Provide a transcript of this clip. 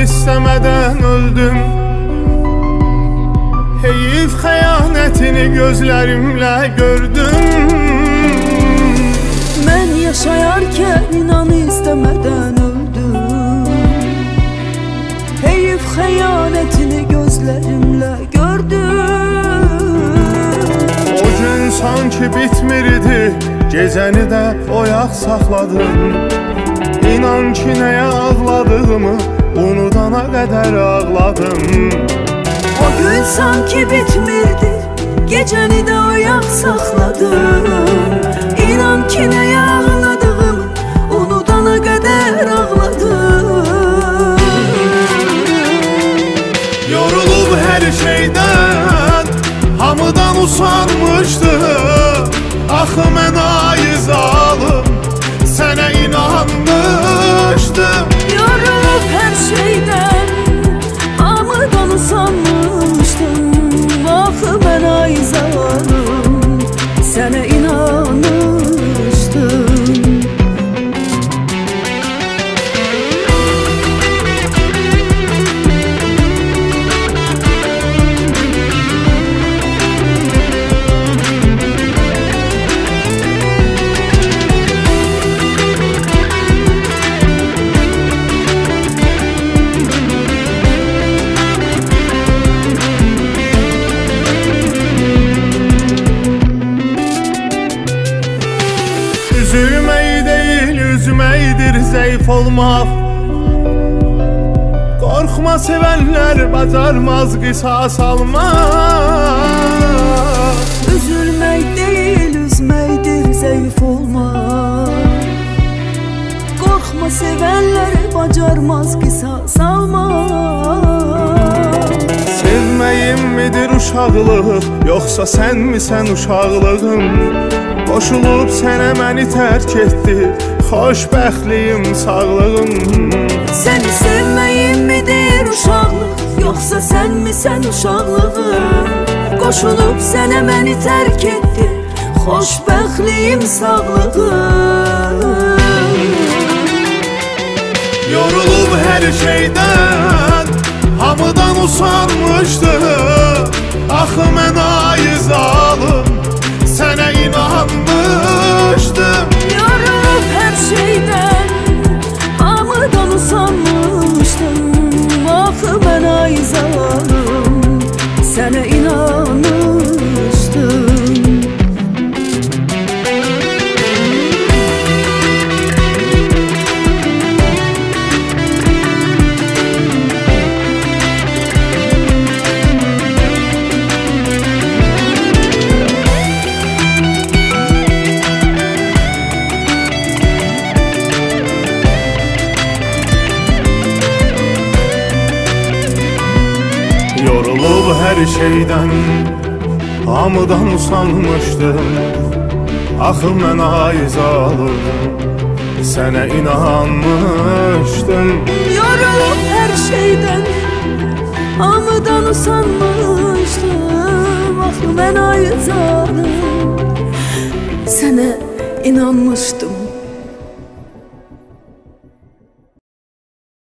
istemeden öldüm. Heyif xəyanətini gözlərimlə gördüm. Mən yaşayarkən inanı istemeden öldüm. Heyif xəyanətini gözlərimlə gördüm. O gün sanki bitmirdi, gecəni də oyaq saxladım. İnan ki nəyə ağladığımı unudana qədər ağladım. O gün sanki bitmirdi, gecəni də oyaq saxladım. İnan ki nəyə ağladığımı unudana qədər ağladım. Yorulub hər şeydən, hamıdan usanmışdı. Axı mən ayızalım, sənə inanmışdım. Yorulub hər şeydən, hamıdan usanmışdım. Axı mən ayızalım, sənə inanmışdım. Üzülmək deyil, üzməkdir zəif olmaq. Qorxma sevənlər bacarmaz qisas almaq. Üzülmək deyil, üzməkdir zəif olmaq. Qorxma sevənlər bacarmaz qisas almaq. Sevməyim midir uşaqlıq, yoxsa sən misən uşaqlığım? Qoşulub sənə məni tərk etdi, xoşbəxtliyim, sağlığım. Səni sevməyim midir uşaqlıq, yoxsa sən misən uşaqlığım? Qoşulub sənə məni tərk etdi, xoşbəxtliyim, sağlığım. Yorulub hər şeydən, hamıdan usanmışdı. Axı mən ayızalım, sənə inanmışdım. Yorulub hər şeydən, hamıdan usanmışdım. Axı mən ayızalım, sənə inanmışdım. Yorulub hər şeydən, hamıdan usanmışdım. Axı mən ayızalım, sənə inanmışdım. Yorulub hər şeydən, hamıdan usanmışdım. Axı mən ayızalım, sənə inanmışdım.